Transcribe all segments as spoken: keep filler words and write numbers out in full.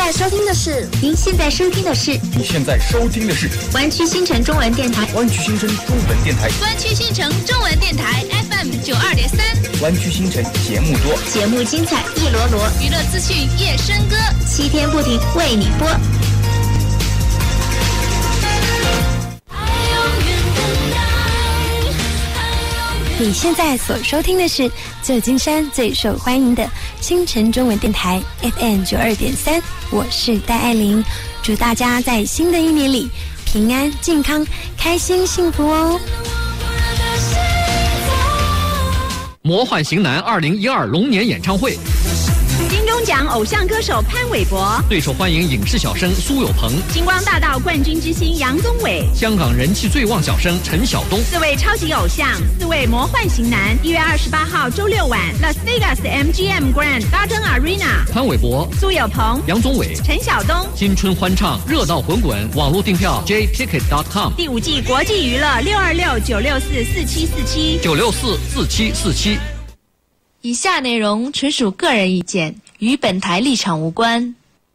在收听的是， 您现在收听的是， 你现在收听的是湾区新城中文电台， 湾区新城中文电台， 湾区新城中文电台 F M 九二点三， 湾区新城节目多， 节目精彩一罗罗， 娱乐资讯夜笙歌， 七天不停为你播。你现在所收听的是旧金山最受欢迎的新城中文电台 F M 九二点三，我是戴爱玲，祝大家在新的一年里平安、健康、开心、幸福哦！ 魔幻型男二零一二龙年演唱会。 金钟奖偶像歌手潘玮柏， 最受欢迎影视小生苏有朋， 星光大道冠军之星杨宗纬， 香港人气最旺小生陈晓东， 四位超级偶像，四位魔幻型男。一月二十八号周六晚 ，Las Vegas M G M Grand Garden Arena， 潘玮柏、 苏有朋、 杨宗纬、 陈晓东， 新春欢唱，热闹滚滚。网络订票 j ticket dot com。 第五季国际娱乐六二六九六四四七四七九六四四七四七。 以下内容纯属个人意见，与本台立场无关。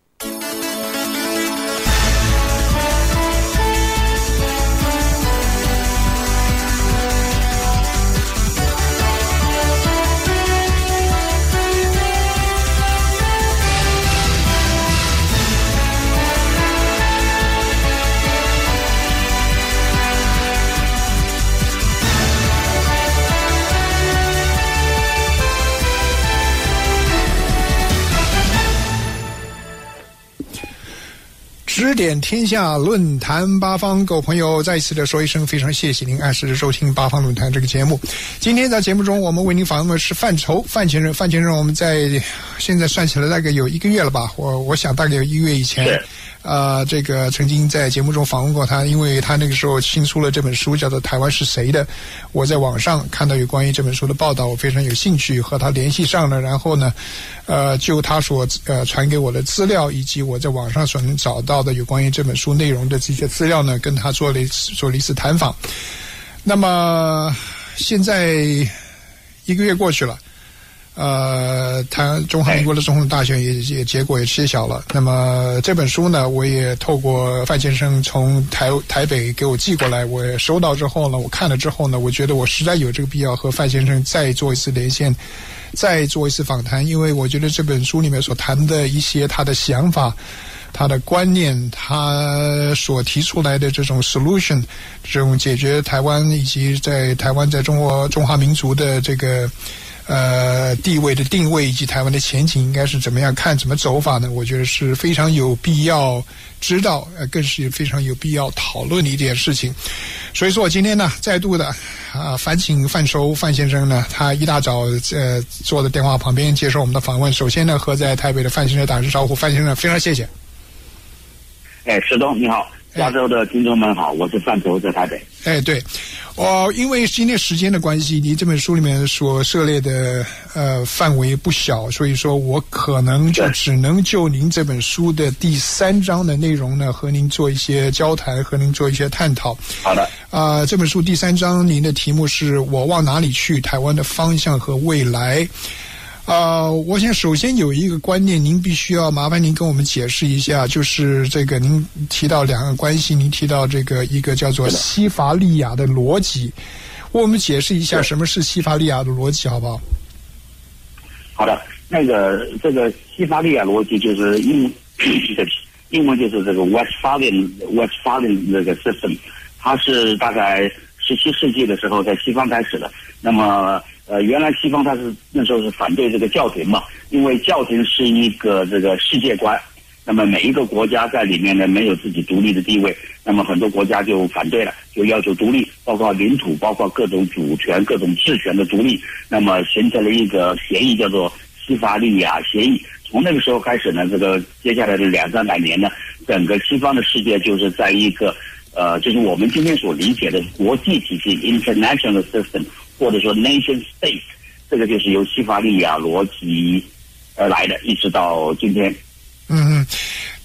指点天下论坛八方，各位朋友再一次的说一声非常谢谢您按时收听八方论坛这个节目。今天在节目中我们为您访问的是范畴范先生。范先生我们在现在算起来大概有一个月了吧，我我想大概有一个月以前呃，这个曾经在节目中访问过他，因为他那个时候新出了这本书叫做《台湾是谁的》，我在网上看到有关于这本书的报道，我非常有兴趣和他联系上了，然后呢呃，就他所呃传给我的资料以及我在网上所能找到的有关于这本书内容的这些资料呢，跟他做了一次做了一次谈访。那么现在一个月过去了，呃，他中华民国的总统大选也也结果也揭晓了。那么这本书呢，我也透过范先生从台台北给我寄过来，我也收到之后呢，我看了之后呢，我觉得我实在有这个必要和范先生再做一次连线，再做一次访谈，因为我觉得这本书里面所谈的一些他的想法，他的观念，他所提出来的这种 solution， 这种解决台湾以及在台湾在中国中华民族的这个呃地位的定位以及台湾的前景应该是怎么样看怎么走法呢？我觉得是非常有必要知道，呃，更是非常有必要讨论的一件事情。所以说我今天呢再度的啊烦请范畴范先生呢，他一大早呃坐在电话旁边接受我们的访问。首先呢和在台北的范先生打声招呼。范先生非常谢谢。 哎，石东你好，加州的听众们好，我是范畴，在台北。 哎，对，我因为今天时间的关系，你这本书里面所涉猎的呃范围不小，所以说我可能就只能就您这本书的第三章的内容呢，和您做一些交谈，和您做一些探讨。 好的。 啊、呃，这本书第三章您的题目是我往哪里去？台湾的方向和未来。呃，我想首先有一个观念，您必须要麻烦您跟我们解释一下，就是这个您提到两个关系，您提到这个一个叫做西法利亚的逻辑，为我们解释一下什么是西法利亚的逻辑，好不好？ 好的，那个这个西法利亚逻辑就是英英文就是这个 Westphalian Westphalian 这个 system， 它是大概十七世纪的时候在西方开始的。那么呃，原来西方它是那时候是反对这个教廷嘛，因为教廷是一个这个世界观，那么每一个国家在里面呢没有自己独立的地位，那么很多国家就反对了，就要求独立，包括领土，包括各种主权、各种治权的独立，那么形成了一个协议，叫做西法利亚协议。从那个时候开始呢，这个接下来的两三百年呢，整个西方的世界就是在一个呃，就是我们今天所理解的国际体系 （international system）。或者说 nation state， 这个就是由西法利亚逻辑而来的，一直到今天。 嗯，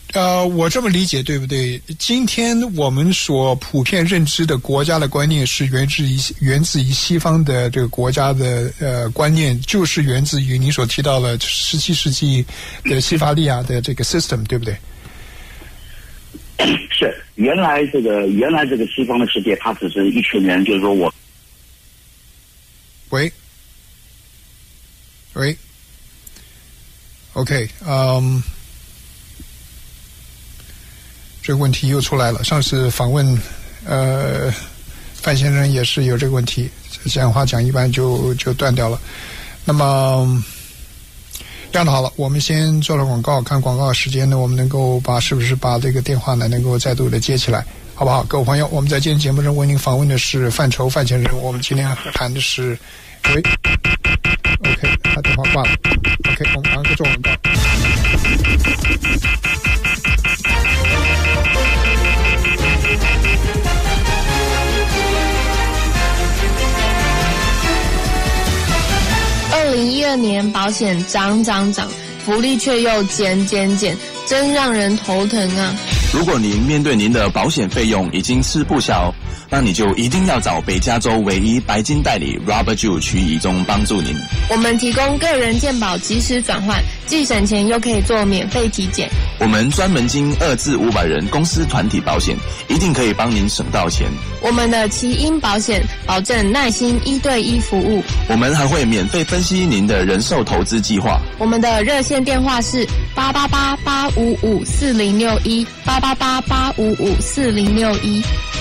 呃，我这么理解对不对？今天我们所普遍认知的国家的观念是源自于源自于西方的这个国家的呃观念，就是源自于你所提到的十七世纪的西法利亚的这个 system， 对不对？ 是，原来这个原来这个西方的世界，它只是一群人，就是说我， 喂，喂 ，OK， 嗯。这个问题又出来了。上次访问，呃，范先生也是有这个问题，讲话讲一半就就断掉了。那么这样的好了，我们先做了广告，看广告时间呢，我们能够把是不是把这个电话呢能够再度的接起来，好不好？各位朋友，我们在今天节目中为您访问的是范畴范先生，我们今天谈的是，喂 ，OK， 他电话挂了 ，OK， 我们马上做广告。 二零一二年保险涨涨涨，福利却又减减减，真让人头疼啊！ 如果您面对您的保险费用已经吃不消，那你就一定要找北加州唯一白金代理 Robert Jew 曲以中帮助您。 我们提供个人健保即时转换，既省钱又可以做免费体检。 我们专门经二至五百人公司团体保险，一定可以帮您省到钱。 我们的奇英保险保证耐心一对一服务， 我们还会免费分析您的人寿投资计划。 我们的热线电话是八八八八五五四零六一八八八八五五四零六一。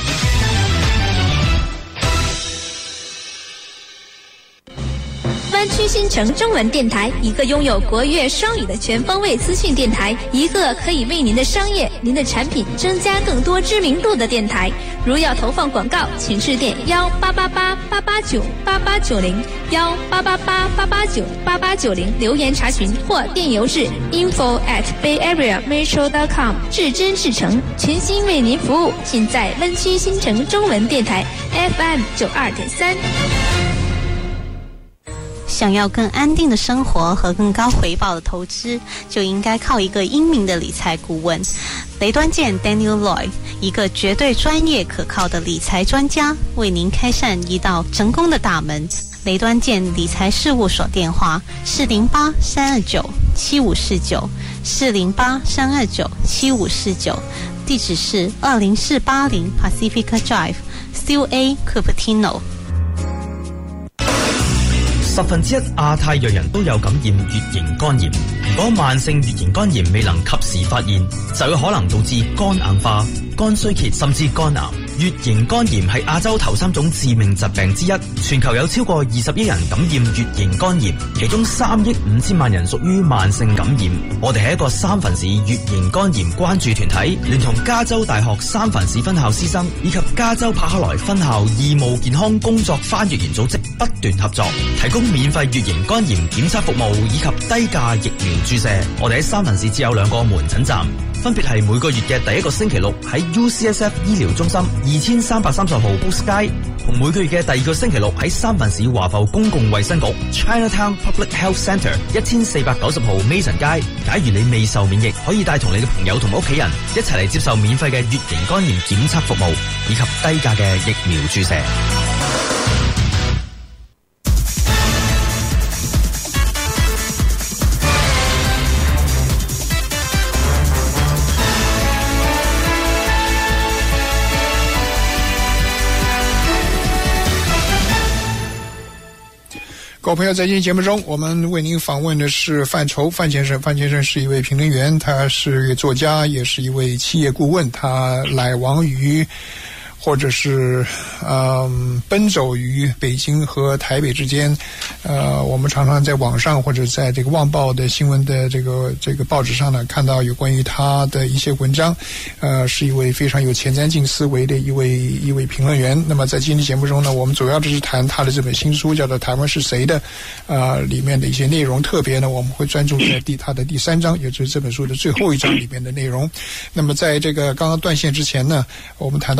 湾区新城中文电台，一个拥有国乐双语的全方位资讯电台，一个可以为您的商业、您的产品增加更多知名度的电台。如要投放广告，请致电幺八八八八八九八八九零幺八八八八八九八八九零留言查询，或电邮至 info at bay area metro dot com。至真至诚，全心为您服务，尽在湾区新城中文电台 F M 九二点三。 想要更安定的生活和更高回报的投资，就应该靠一个英明的理财顾问。雷端健 Daniel Lloyd， 一个绝对专业可靠的理财专家，为您开扇一道成功的大门。雷端健理财事务所电话四零八三二九七五四九四零八三二九七五四九，地址是二零四八零 Pacifica Drive C A Cupertino。 十分之一亞太裔人都有感染乙型肝炎，如果慢性乙型肝炎未能及時發現，就有可能導致肝硬化、肝衰竭甚至肝癌。乙型肝炎係亞洲頭三種致命疾病之一，全球有超過二十億人感染乙型肝炎，其中三億五千萬人屬於慢性感染。我哋係一個三藩市乙型肝炎關注團體，聯同加州大學三藩市分校師生以及加州柏克萊分校義務健康工作翻譯員組織不斷合作，提供免費乙型肝炎檢測服務以及低價疫苗注射。我哋喺三藩市只有兩個門診站，分別係每個月嘅第一個星期六喺 U C S F 醫療中心二千三百三十號 Boost 街，同每個月嘅第二個星期六喺三藩市華埠公共衛生局 Chinatown Public Health Center 一千四百九十號 Mason 街。假如你未受免疫，可以帶同你嘅朋友同屋企人一齊嚟接受免費嘅乙型肝炎檢測服務以及低價嘅疫苗注射。 各位朋友，在今天节目中，我们为您访问的是范畴范先生。范先生是一位评论员，他是一位作家，也是一位企业顾问。他来往于或者是嗯奔走于北京和台北之间，呃，我们常常在网上或者在这个《旺报》的新闻的这个这个报纸上呢，看到有关于他的一些文章，呃，是一位非常有前瞻性思维的一位一位评论员。那么在今天节目中呢，我们主要就是谈他的这本新书，叫做《台湾是谁的》，呃，里面的一些内容。特别呢，我们会专注在第他的第三章，也就是这本书的最后一章里面的内容。那么在这个刚刚断线之前呢，我们谈到了西法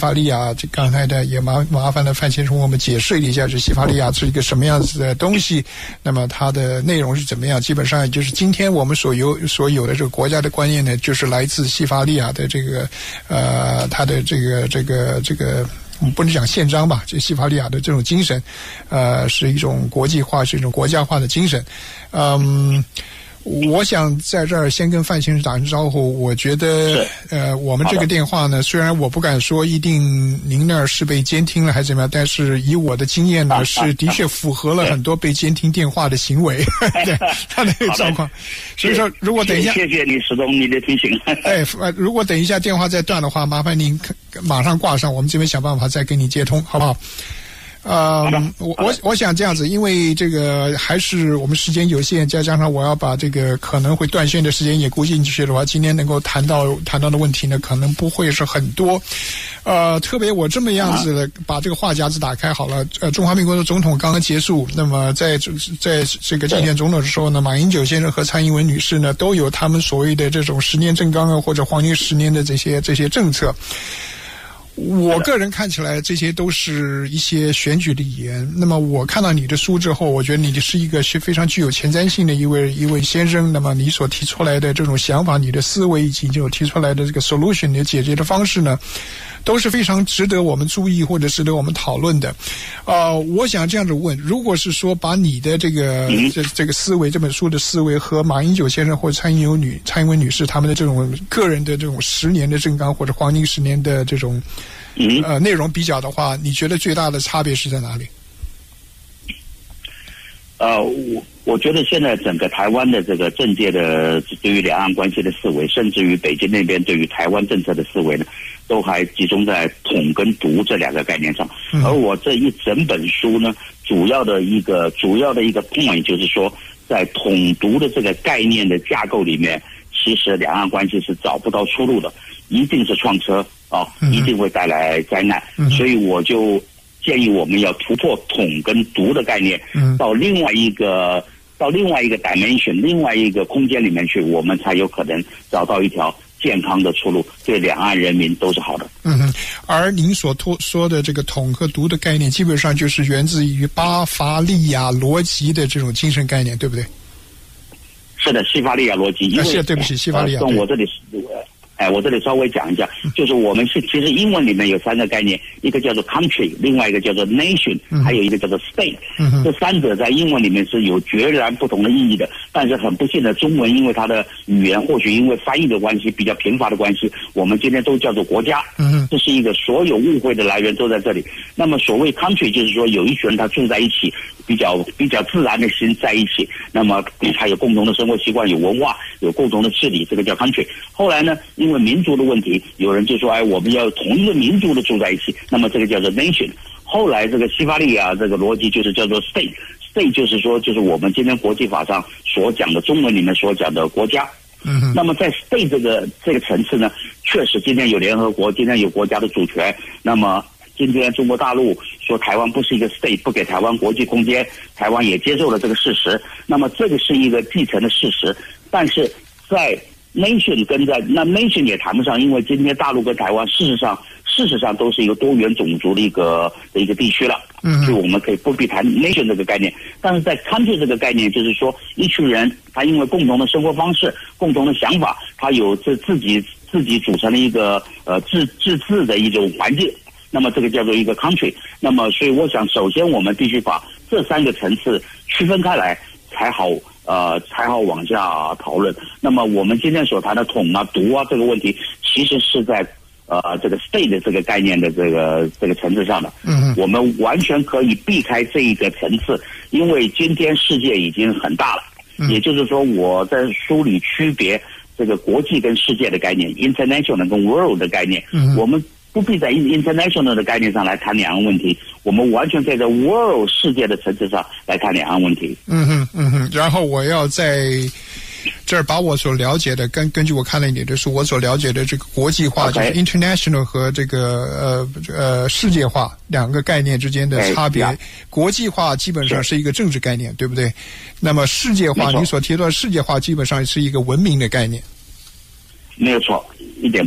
法利亚，这刚才的也麻麻烦了范先生我们解释一下，这西法利亚是一个什么样子的东西，那么它的内容是怎么样？基本上就是今天我们所有所有的这个国家的观念呢，就是来自西法利亚的这个呃，它的这个这个这个。我们不能讲宪章吧，这西法利亚的这种精神，呃，是一种国际化，是一种国家化的精神。嗯，我想在这儿先跟范先生打声招呼。我觉得，呃，我们这个电话呢，虽然我不敢说一定您那儿是被监听了还是怎么样，但是以我的经验呢，是的确符合了很多被监听电话的行为，对他那个状况。所以说，如果等一下， 谢谢你始终你的提醒。 哎，如果等一下电话再断的话，麻烦您马上挂上，我们这边想办法再跟你接通，好不好？呃，我我我想这样子，因为这个还是我们时间有限，再加上我要把这个可能会断线的时间也估进去的话，今天能够谈到谈到的问题呢，可能不会是很多。呃，特别我这么样子的把这个话匣子打开好了。呃，中华民国的总统刚刚结束，那么在在这个竞选总统的时候呢，马英九先生和蔡英文女士呢，都有他们所谓的这种十年政纲啊，或者黄金十年的这些这些政策。我个人看起来这些都是一些选举的语言。那么我看到你的书之后，我觉得你是一个是非常具有前瞻性的一位一位先生。那么你所提出来的这种想法，你的思维以及就提出来的这个 solution 的解决的方式呢，都是非常值得我们注意或者值得我们讨论的。呃，我想这样子问，如果是说把你的这个这这个思维，这本书的思维和马英九先生或者蔡英文女蔡英文女士他们的这种个人的这种十年的政纲或者黄金十年的这种呃内容比较的话，你觉得最大的差别是在哪里？ 呃，我我觉得现在整个台湾的这个政界的对于两岸关系的思维，甚至于北京那边对于台湾政策的思维呢，都还集中在统跟独这两个概念上。嗯、而我这一整本书呢，主要的一个主要的一个 point 就是说，在统独的这个概念的架构里面，其实两岸关系是找不到出路的，一定是撞车啊，一定会带来灾难。嗯、所以我就建议我们要突破统跟独的概念，嗯、到另外一个到另外一个 dimension 另外一个空间里面去，我们才有可能找到一条健康的出路，对两岸人民都是好的。 嗯哼，而您所说的这个统和独的概念，基本上就是源自于巴伐利亚逻辑的这种精神概念，对不对？ 是的，西法利亚逻辑。因为、 啊、对不起，西法利亚。 从、呃、我这里。哎，我这里稍微讲一下，就是我们是其实英文里面有三个概念，一个叫做 country， 另外一个叫做 nation，、嗯、还有一个叫做 state、嗯。这三者在英文里面是有截然不同的意义的，但是很不幸的，中文因为它的语言或许因为翻译的关系比较贫乏的关系，我们今天都叫做国家。嗯，这是一个所有误会的来源都在这里。那么所谓 country 就是说有一群人他住在一起，比较比较自然的心在一起，那么还有共同的生活习惯，有文化，有共同的治理，这个叫 country。后来呢，因为民族的问题，有人就说，哎，我们要同一个民族的住在一起，那么这个叫做 nation。后来这个西法利亚这个逻辑就是叫做 state，state 就是说就是我们今天国际法上所讲的中文里面所讲的国家。嗯，那么在 state 这个这个层次呢，确实今天有联合国，今天有国家的主权，那么今天中国大陆说台湾不是一个 state， 不给台湾国际空间，台湾也接受了这个事实，那么这个是一个继承的事实，但是在nation 跟在那 nation 也谈不上，因为今天大陆跟台湾事实上事实上都是一个多元种族的一个的一个地区了，嗯，所以我们可以不必谈 nation 这个概念。但是在 country 这个概念，就是说一群人他因为共同的生活方式、共同的想法，他有自自己自己组成了一个呃自自治的一种环境，那么这个叫做一个 country。那么所以我想，首先我们必须把这三个层次区分开来，才好。呃，才好往下讨论。那么我们今天所谈的统啊、独啊这个问题，其实是在呃这个 state 的这个概念的这个这个层次上的。嗯，我们完全可以避开这一个层次，因为今天世界已经很大了。嗯，也就是说，我在书里区别这个国际跟世界的概念 ，international 跟 world 的概念。嗯，我们不必在 international 的概念上来谈两岸问题，我们完全可以在 world 世界的层次上来谈两岸问题。 嗯哼，嗯哼。然后我要在这儿把我所了解的，根根据我看了你的书，我所了解的这个国际化， okay. 就是 international 和这个呃呃世界化两个概念之间的差别。Okay, yeah. 国际化基本上是一个政治概念，对不对？那么世界化，你所提到的世界化基本上是一个文明的概念。 没有错，一点不错。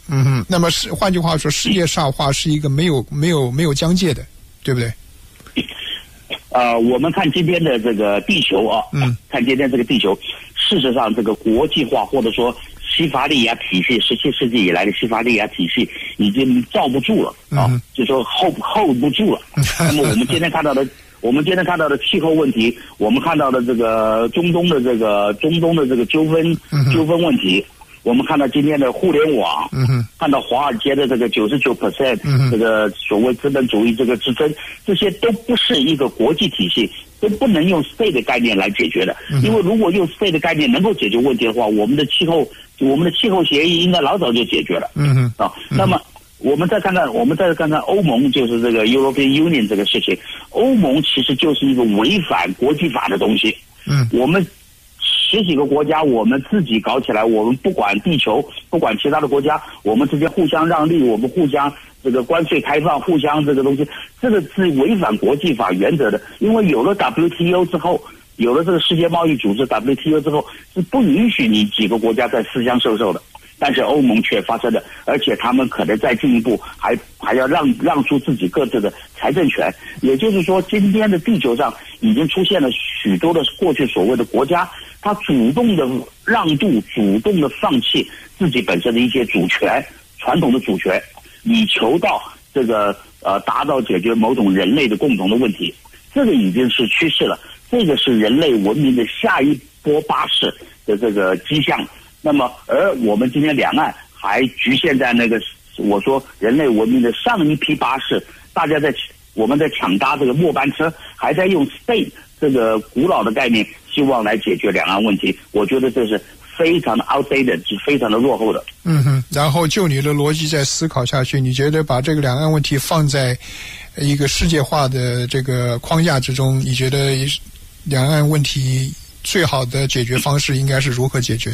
嗯哼，那么是换句话说，世界上化是一个没有没有没有疆界的，对不对？ 呃，我们看今天的这个地球啊，嗯，看今天这个地球，事实上这个国际化或者说西法利亚体系，十七世纪以来的西法利亚体系已经罩不住了啊，嗯、就说 hold hold 不住了。那么我们今天看到的，我们今天看到的气候问题，我们看到的这个中东的这个中东的这个纠纷纠纷问题。我们看到今天的互联网，嗯、看到华尔街的这个九十九 percent 这个所谓资本主义这个之争，这些都不是一个国际体系，都不能用 state 的概念来解决的。嗯、因为如果用 state 的概念能够解决问题的话，我们的气候我们的气候协议应该老早就解决了。嗯哼啊，那么我们再看看，我们再看看欧盟，就是这个 European Union 这个事情，欧盟其实就是一个违反国际法的东西。嗯，我们。十几个国家，我们自己搞起来，我们不管地球，不管其他的国家，我们之间互相让利，我们互相这个关税开放，互相这个东西，这个是违反国际法原则的。因为有了 W T O 之后，有了这个世界贸易组织 W T O 之后，是不允许你几个国家再私相授受的。但是欧盟却发生了，而且他们可能再进一步还还要让让出自己各自的财政权。也就是说，今天的地球上已经出现了许多的过去所谓的国家，他主动的让渡，主动的放弃自己本身的一些主权，传统的主权，以求到这个呃达到解决某种人类的共同的问题。这个已经是趋势了，这个是人类文明的下一波巴士的这个迹象。那么，而我们今天两岸还局限在那个我说人类文明的上一批巴士，大家在我们在抢搭这个末班车，还在用 state 这个古老的概念，希望来解决两岸问题。我觉得这是非常的 outdated， 是非常的落后的。 嗯哼，然后就你的逻辑再思考下去，你觉得把这个两岸问题放在一个世界化的这个框架之中，你觉得两岸问题最好的解决方式应该是如何解决？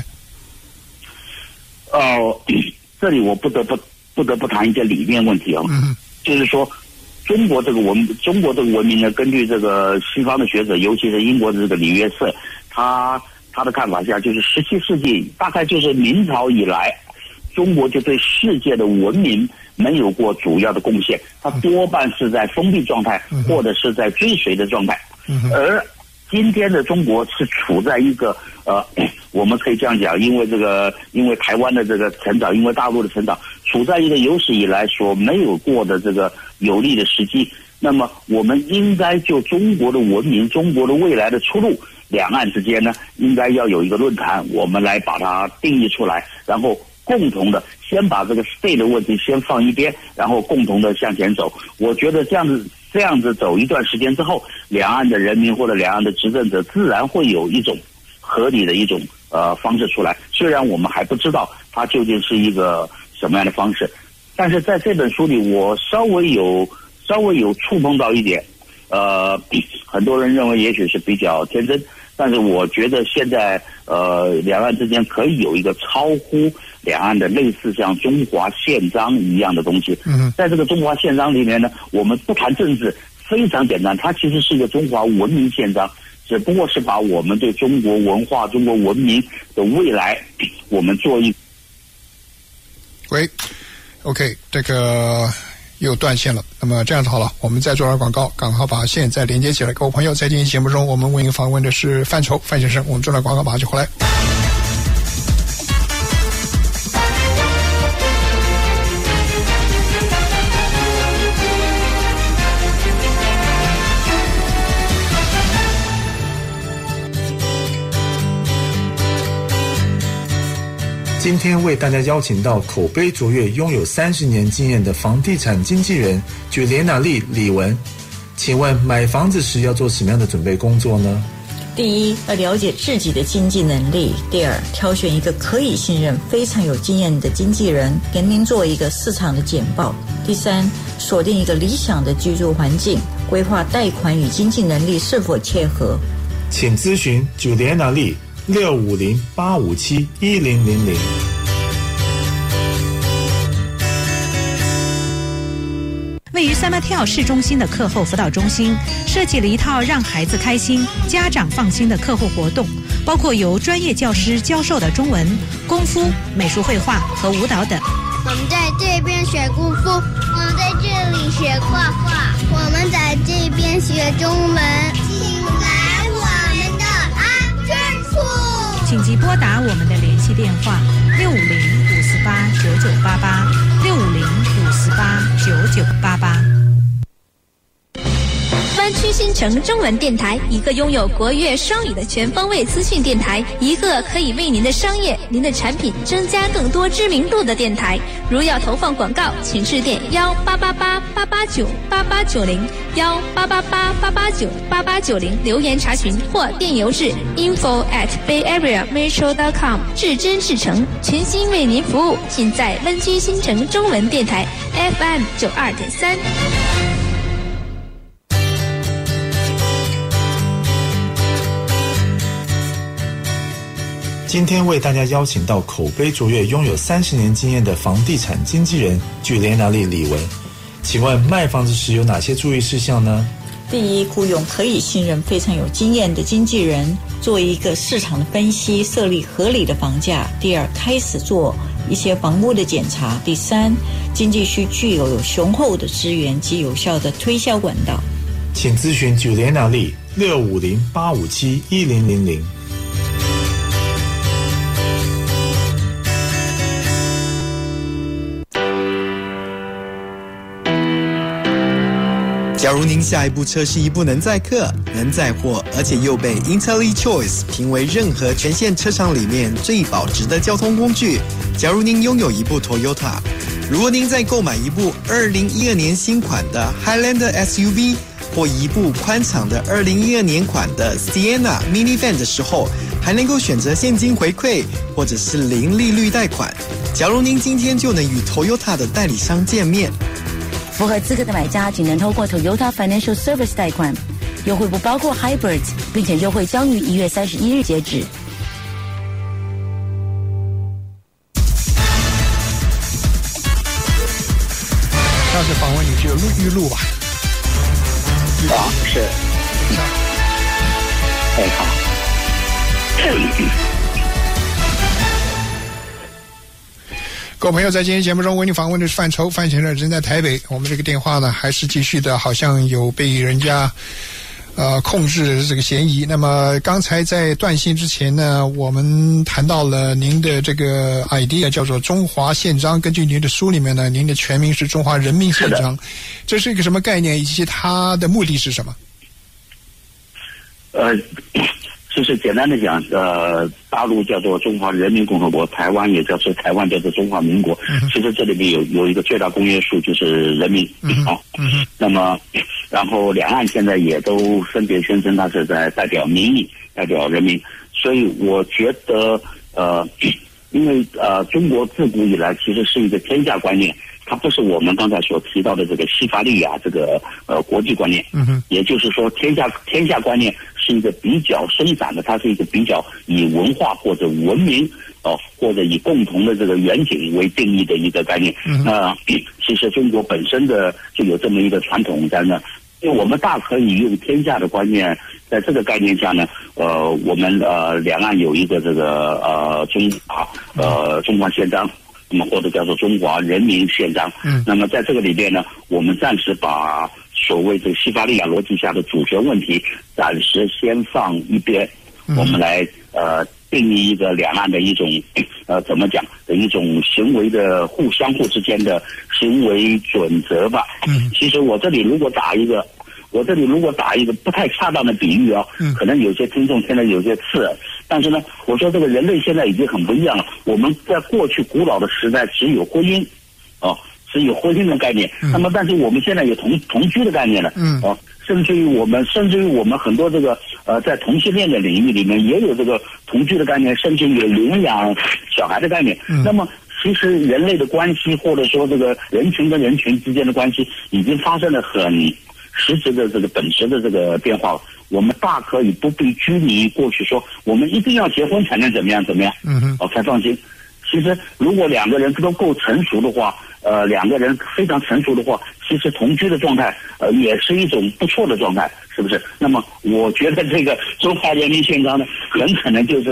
呃，这里我不得不不得不谈一些理念问题啊、哦，嗯、就是说，中国这个文中国这个文明呢，根据这个西方的学者，尤其是英国的这个李约瑟，他他的看法下，就是十七世纪大概就是明朝以来，中国就对世界的文明没有过主要的贡献，它多半是在封闭状态，嗯、或者是在追随的状态，嗯、而今天的中国是处在一个呃，我们可以这样讲，因为这个，因为台湾的这个成长，因为大陆的成长，处在一个有史以来所没有过的这个有利的时机。那么，我们应该就中国的文明、中国的未来的出路，两岸之间呢，应该要有一个论坛，我们来把它定义出来，然后共同的先把这个 state 的问题先放一边，然后共同的向前走。我觉得这样子。这样子走一段时间之后，两岸的人民或者两岸的执政者自然会有一种合理的一种呃方式出来。虽然我们还不知道它究竟是一个什么样的方式，但是在这本书里，我稍微有稍微有触碰到一点，呃，很多人认为也许是比较天真，但是我觉得现在呃两岸之间可以有一个超乎两岸的类似像中华宪章一样的东西。嗯，在这个中华宪章里面呢，我们不谈政治，非常简单，它其实是一个中华文明宪章，只不过是把我们对中国文化、中国文明的未来，我们做一。 喂 ，OK， 这个又断线了。那么这样子好了，我们再做点广告，刚好把线再连接起来。各位朋友，在今天节目中，我们为您访问的是范畴范先生，我们做点广告，马上就回来。 今天为大家邀请到口碑卓越、拥有三十年经验的房地产经纪人举连娜丽李文。请问买房子时要做什么样的准备工作呢？ 第一，要了解自己的经济能力；第二，挑选一个可以信任、非常有经验的经纪人，给您做一个市场的简报；第三，锁定一个理想的居住环境，规划贷款与经济能力是否切合。 请咨询举连娜丽。六五零八五七一零零零。 位于三八跳市中心的课后辅导中心，设计了一套让孩子开心、家长放心的课后活动，包括由专业教师教授的中文、功夫、美术绘画和舞蹈等。 我们在这边学功夫，我们在这里学画画，我们在这边学中文。请来我们的安全处。 请即拨打我们的联系电话六五零五四八九九八八六五零五四八九九八八。 湾区新城中文电台，一个拥有国粤双语的全方位资讯电台，一个可以为您的商业、您的产品增加更多知名度的电台。如要投放广告，请致电幺八八八八八九八八九零幺八八八八八九八八九零留言查询，或电邮至 info at bayareametro dot com。至真至诚，全心为您服务，尽在湾区新城中文电台 F M 九二点三。 今天为大家邀请到口碑卓越、拥有三十年经验的房地产经纪人据联拿利李文。请问卖房子时有哪些注意事项呢？ 第一，雇佣可以信任、非常有经验的经纪人，做一个市场的分析，设立合理的房价。第二，开始做一些房屋的检查。第三，经纪需具有有雄厚的资源及有效的推销管道。 请咨询据联拿利六五零八五七一零零零。 假如您下一部车是一部能载客、能载货，而且又被 IntelliChoice 评为任何全线车厂里面最保值的交通工具，假如您拥有一部 Toyota， 如果您在购买一部二零一二年新款的 Highlander S U V 或一部宽敞的二零一二年款的 Sienna Minivan 的时候，还能够选择现金回馈或者是零利率贷款。假如您今天就能与 Toyota 的代理商见面， 符合资格的买家仅能透过 Toyota Financial Service 贷款，优惠不包括 Hybrids， 并且优惠将于一月三十一日截止。 上次访问你就录预录吧。 啊，是。哎，好。 各位朋友，在今天节目中为您访问的是范畴，范先生人在台北。我们这个电话呢，还是继续的，好像有被人家呃控制的这个嫌疑。那么刚才在断线之前呢，我们谈到了您的这个 idea 叫做中华宪章。根据您的书里面呢，您的全名是中华人民宪章，这是一个什么概念，以及它的目的是什么？ 呃。就是简单的讲，呃，大陆叫做中华人民共和国，台湾也叫做台湾叫做中华民国。嗯、其实这里面有有一个最大公约数，就是人民。嗯、好，嗯、那么然后两岸现在也都分别宣称它是在代表民意，代表人民。所以我觉得，呃，因为呃，中国自古以来其实是一个天下观念。它不是我们刚才所提到的这个西法利亚这个呃国际观念，嗯哼，也就是说天下天下观念是一个比较松散的，它是一个比较以文化或者文明哦、呃、或者以共同的这个远景为定义的一个概念。嗯，那、呃、其实中国本身的就有这么一个传统在那，因为我们大可以用天下的观念，在这个概念下呢，呃，我们呃两岸有一个这个呃中华呃中华宪章。那么或者叫做中华人民宪章。嗯，那么在这个里边呢，我们暂时把所谓这个西法利亚逻辑下的主权问题暂时先放一边，嗯、我们来呃定义一个两岸的一种呃怎么讲的一种行为的互相互之间的行为准则吧。嗯，其实我这里如果打一个。我这里如果打一个不太恰当的比喻啊，嗯、可能有些听众听得有些刺，但是呢，我说这个人类现在已经很不一样了。我们在过去古老的时代只有婚姻，哦，只有婚姻的概念。嗯、那么，但是我们现在有同同居的概念了，嗯，哦，甚至于我们，甚至于我们很多这个呃，在同性恋的领域里面也有这个同居的概念，甚至有领养小孩的概念。嗯、那么。其实人类的关系，或者说这个人群跟人群之间的关系，已经发生了很实质的这个本质的这个变化了。我们大可以不必拘泥于过去说我们一定要结婚才能怎么样怎么样，嗯哼，哦才放心。其实如果两个人都够成熟的话，呃，两个人非常成熟的话，其实同居的状态，呃，也是一种不错的状态，是不是？那么我觉得这个中华人民宪章呢，很可能就是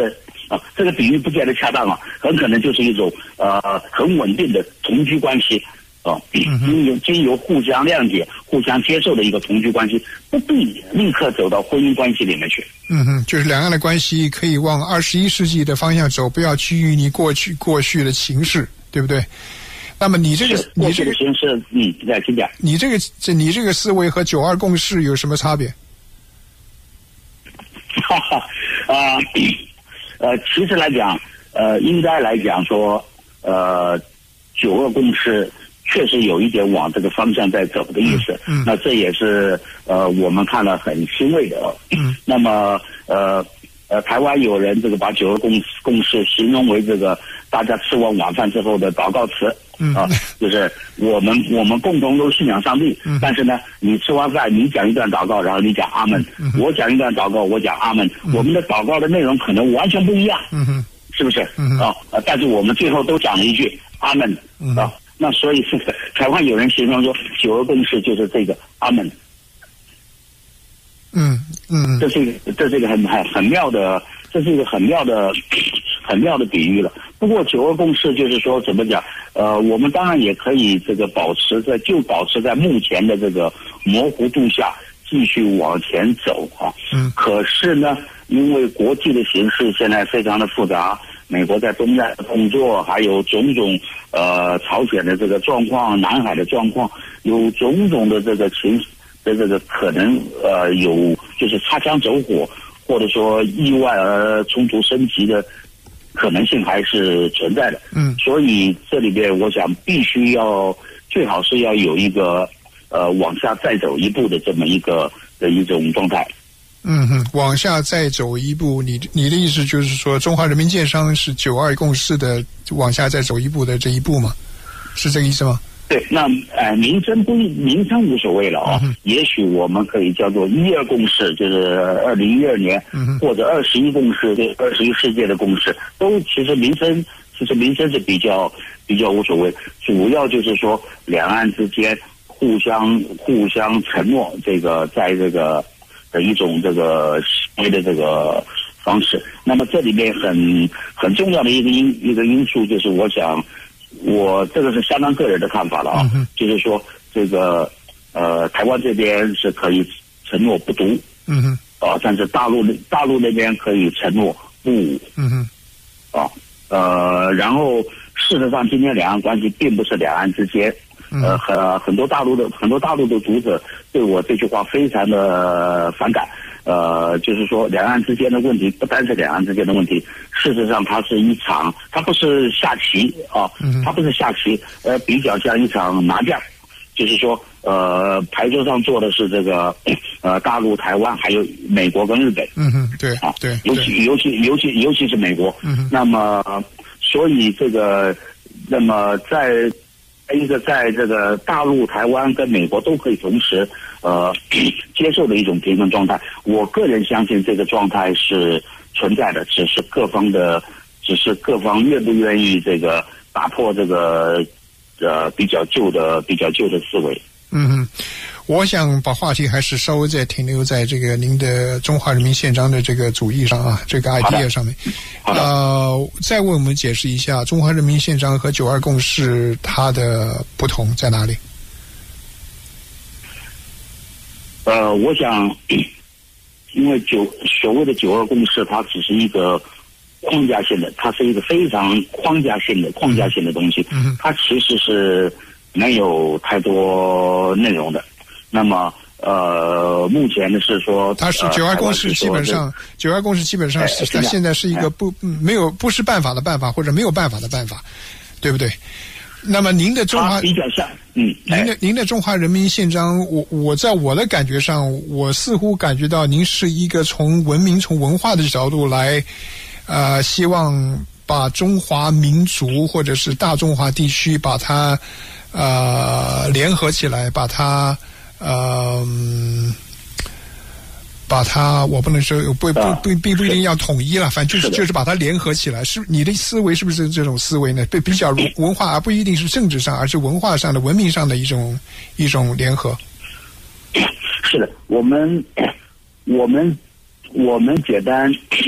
啊，这个比喻不见得恰当啊，很可能就是一种呃很稳定的同居关系啊，经由经由互相谅解、互相接受的一个同居关系，不必立刻走到婚姻关系里面去。 嗯哼，就是两岸的关系可以往二十一世纪的方向走，不要趋于你过去过去的情势，对不对？那么你这个你这个形式，嗯，在请讲， 你这个这你这个思维和九二共识有什么差别？ 哈哈，啊，呃，其实来讲，呃，应该来讲说，呃，九二共识确实有一点往这个方向在走的意思。嗯，那这也是呃我们看了很欣慰的。嗯，那么呃呃，台湾有人这个把九二共共识形容为这个大家吃完晚饭之后的祷告词。嗯啊，就是我们我们共同都信仰上帝，嗯、但是呢，你吃完饭你讲一段祷告，然后你讲阿门，嗯、我讲一段祷告，我讲阿门，嗯、我们的祷告的内容可能完全不一样，嗯哼，是不是？嗯啊，但是我们最后都讲了一句阿门，嗯、啊，那所以是台湾有人形容说九二共识就是这个阿门， 嗯嗯， 这是一个这是一个很很很妙的，这是一个很妙的很妙的比喻了。不过九二共识就是说怎么讲？呃，我们当然也可以这个保持在就保持在目前的这个模糊度下继续往前走啊。嗯。可是呢，因为国际的形势现在非常的复杂，美国在东亚的动作，还有种种呃朝鲜的这个状况、南海的状况，有种种的这个情的这个可能呃有就是擦枪走火，或者说意外而冲突升级的可能性还是存在的。嗯，所以这里边我想必须要最好是要有一个呃往下再走一步的这么一个的一种状态。 嗯哼，往下再走一步，你你的意思就是说，中华人民建商是九二共识的往下再走一步的这一步吗？是这个意思吗？ 对，那呃，名称不名称无所谓了啊、哦。嗯、也许我们可以叫做一二共识，就是二零一二年，嗯、或者二十一共识，这二十一世纪的共识，都其实名称其实名称是比较比较无所谓，主要就是说两岸之间互相互相承诺，这个在这个的一种这个行为的这个方式。那么这里面很很重要的一个因一个因素就是，我想。我这个是相当个人的看法了啊，嗯、就是说这个呃，台湾这边是可以承诺不独，嗯哼，啊，但是大陆大陆那边可以承诺不武，嗯哼，啊，呃，然后事实上今天两岸关系并不是两岸之间，呃，很很多大陆的很多大陆的读者对我这句话非常的反感。呃，就是说，两岸之间的问题不单是两岸之间的问题，事实上它是一场，它不是下棋啊，它不是下棋，呃，比较像一场麻将，就是说，呃，牌桌上坐的是这个，呃，大陆、台湾，还有美国跟日本。 嗯哼，对啊，对， 尤其尤其尤其尤其是美国。嗯哼，那么，所以这个，那么在。一个在这个大陆、台湾跟美国都可以同时呃接受的一种平衡状态，我个人相信这个状态是存在的，只是各方的，只是各方愿不愿意这个打破这个呃比较旧的、比较旧的思维。 嗯哼。我想把话题还是稍微再停留在这个您的中华人民宪章的这个主义上啊，这个 idea 上面。呃，再为我们解释一下中华人民宪章和九二共识它的不同在哪里？ 呃，我想，因为九所谓的九二共识，它只是一个框架性的，它是一个非常框架性的框架性的东西，嗯、它其实是没有太多内容的。那么，呃，目前的是说， 它是九二共识基本上，九二共识基本上是它现在是一个不没有不是办法的办法，或者没有办法的办法，对不对？那么您的中华比较像，嗯， 您的您的中华人民宪章，我我在我的感觉上，我似乎感觉到您是一个从文明、从文化的角度来，呃，希望把中华民族或者是大中华地区把它呃联合起来，把它。呃，把它，我不能说不不不并不一定要统一了，反正就是就是把它联合起来。是你的思维是不是这种思维呢？被比较文化，而不一定是政治上，而是文化上的、文明上的一种一种联合。 是的，我们我们我们简单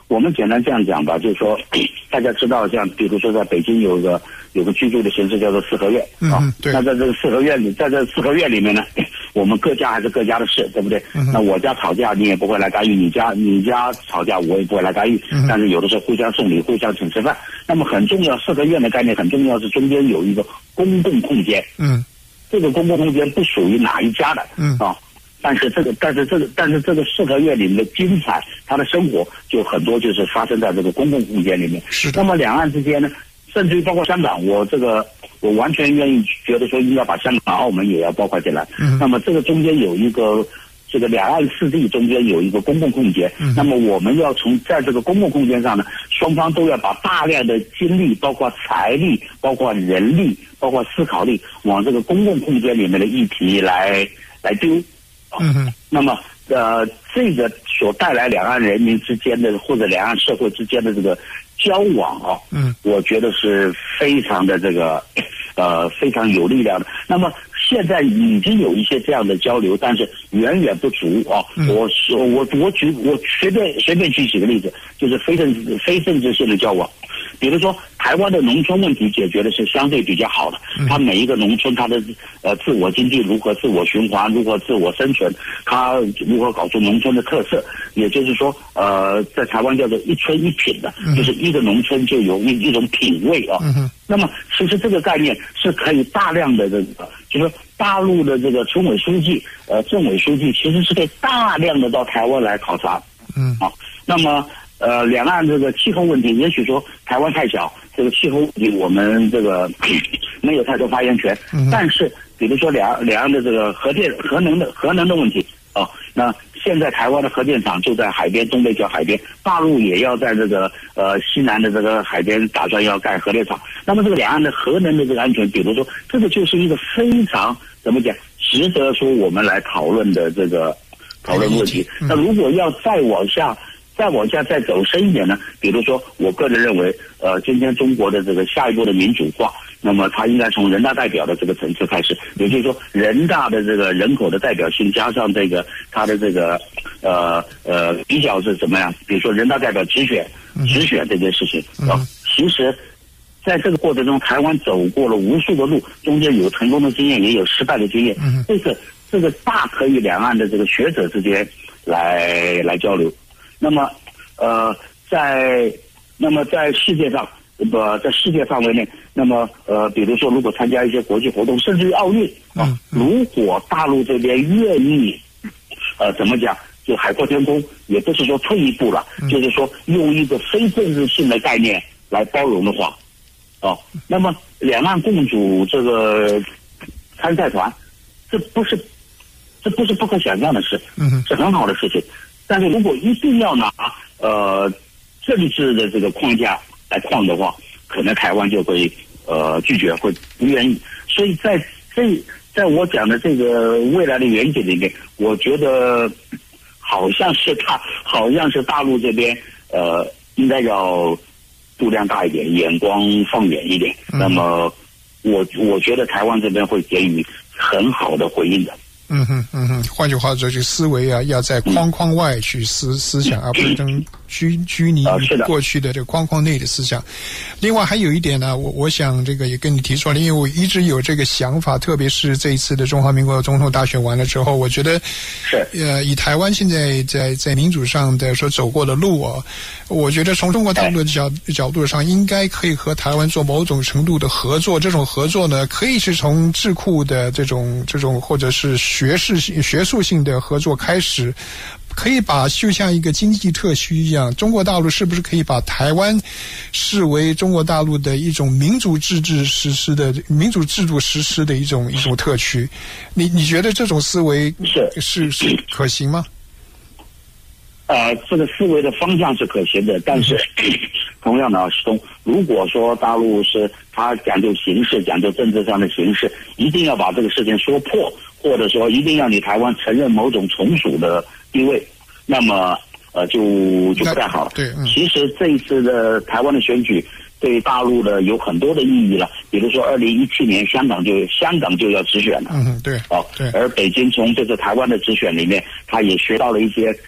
我们简单这样讲吧，就是说，大家知道，像比如说在北京有个有个居住的形式叫做四合院啊、 嗯，对。 那在这个四合院里，在这四合院里面呢，我们各家还是各家的事，对不对？ 嗯、 那我家吵架你也不会来干预，你家你家吵架我也不会来干预， 嗯、 但是有的时候互相送礼、互相请吃饭。那么很重要，四合院的概念很重要，是中间有一个公共空间。 嗯， 这个公共空间不属于哪一家的。 嗯啊。但是这个，但是这个，但是这个四合院里面的精彩，他的生活就很多就是发生在这个公共空间里面。 是的。 那么两岸之间呢，甚至于包括香港，我这个我完全愿意觉得说应该把香港、澳门也要包括进来。 嗯。 那么这个中间有一个这个两岸四地中间有一个公共空间。 嗯。 那么我们要从在这个公共空间上呢，双方都要把大量的精力，包括财力，包括人力，包括思考力，往这个公共空间里面的议题来来丢。 嗯哼， 那么呃，这个所带来两岸人民之间的或者两岸社会之间的这个交往啊， 嗯， 我觉得是非常的这个呃非常有力量的。那么现在已经有一些这样的交流，但是远远不足啊。 嗯、 我是我我举我随便随便举几个例子，就是非政治非政治性的交往。比如说，台湾的农村问题解决的是相对比较好的，它每一个农村它的呃自我经济如何自我循环，如何自我生存，它如何搞出农村的特色，也就是说，呃，在台湾叫做一村一品的，就是一个农村就有一一种品味啊。 嗯、 那么，其实这个概念是可以大量的这个，就是大陆的这个村委书记、呃政委书记，其实是可以大量的到台湾来考察。 嗯， 啊，那么。呃，两岸这个气候问题，也许说台湾太小，这个气候问题我们这个没有太多发言权。 嗯、 但是，比如说两两岸的这个核电、核能的核能的问题啊，那现在台湾的核电厂就在海边，东北角海边，大陆也要在这个呃西南的这个海边打算要盖核电厂。那么这个两岸的核能的这个安全，比如说这个就是一个非常怎么讲，值得说我们来讨论的这个讨论问题。 嗯、 那如果要再往下。再往下再走深一点呢，比如说，我个人认为，呃，今天中国的这个下一步的民主化，那么它应该从人大代表的这个层次开始，也就是说，人大的这个人口的代表性加上这个它的这个呃呃比较是怎么样？比如说人大代表直选，直选这件事情啊，其实在这个过程中，台湾走过了无数的路，中间有成功的经验，也有失败的经验，这个这个大可以两岸的这个学者之间来来交流。那么，呃，在那么在世界上，呃，在世界范围内，那么呃，比如说，如果参加一些国际活动，甚至于奥运啊，如果大陆这边愿意，呃，怎么讲，就海阔天空，也不是说退一步了，就是说用一个非政治性的概念来包容的话，哦，那么两岸共组这个参赛团，这不是这不是不可想象的事，是很好的事情。但是如果一定要拿呃政治的这个框架来框的话，可能台湾就会呃拒绝，会不愿意。所以在这在我讲的这个未来的远景里面，我觉得好像是大好像是大陆这边呃应该要度量大一点，眼光放远一点。嗯、那么我我觉得台湾这边会给予很好的回应的。 嗯哼嗯哼，换句话说，这个思维啊，要在框框外去思思想，而不是能拘拘泥于过去的这个框框内的思想。另外还有一点呢，我我想这个也跟你提出来，因为我一直有这个想法，特别是这一次的中华民国总统大选完了之后，我觉得是呃，以台湾现在在在民主上的所走过的路啊，我觉得从中国大陆的角角度上，应该可以和台湾做某种程度的合作。这种合作呢，可以是从智库的这种这种或者是学士性、学术性的合作开始，可以把就像一个经济特区一样，中国大陆是不是可以把台湾视为中国大陆的一种民主制制实施的民主制度实施的一种一种特区？你你觉得这种思维是是是可行吗？ 呃，这个思维的方向是可行的，但是、嗯、同样的啊，石东，如果说大陆是他讲究形式、讲究政治上的形式，一定要把这个事情说破，或者说一定要你台湾承认某种从属的地位，那么呃就就不太好了。 对，嗯、 其实这一次的台湾的选举对大陆的有很多的意义了，比如说二零一七年香港就香港就要直选了， 嗯，对， 哦， 对， 而北京从这次台湾的直选里面，他也学到了一些。